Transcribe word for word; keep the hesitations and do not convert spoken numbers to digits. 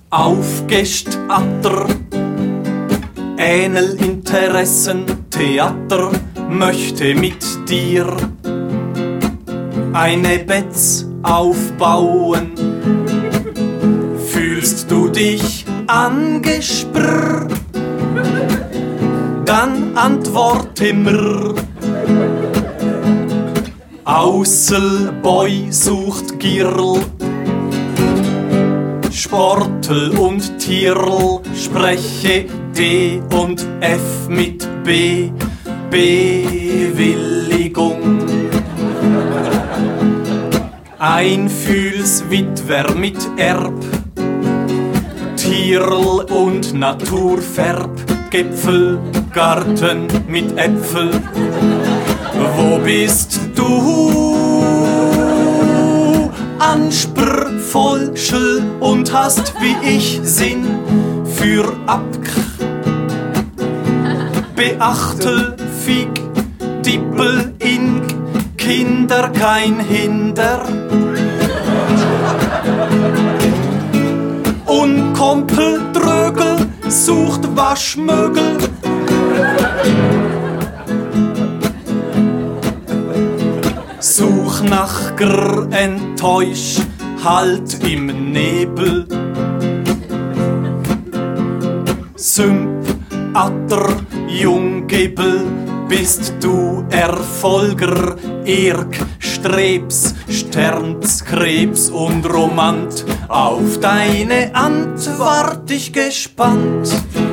Aufgest atter, Ähnel Interessen, Theater möchte mit dir eine Betz aufbauen. Fühlst du dich angesprr, dann antworte mir. Ausselboy sucht Girl, Sportel und Tierl, spreche D und F mit B, Bewilligung. Einfühlswitwer mit Erb, Tierl und Naturfärb, Gipfelgarten mit Äpfel. Wo bist du? Anspruchsvoll und hast wie ich Sinn für Abk. Beachtel, Fig, Dippel, Ink, Kinder kein Hinder. Unkompel, Drögel, sucht Waschmögel. Such nach Grr, enttäusch, halt im Nebel. Symp, Atter, Junggebel, bist du Erfolger, Irk, Strebs, Sterns, Krebs und Romant. Auf deine Antwort ich gespannt.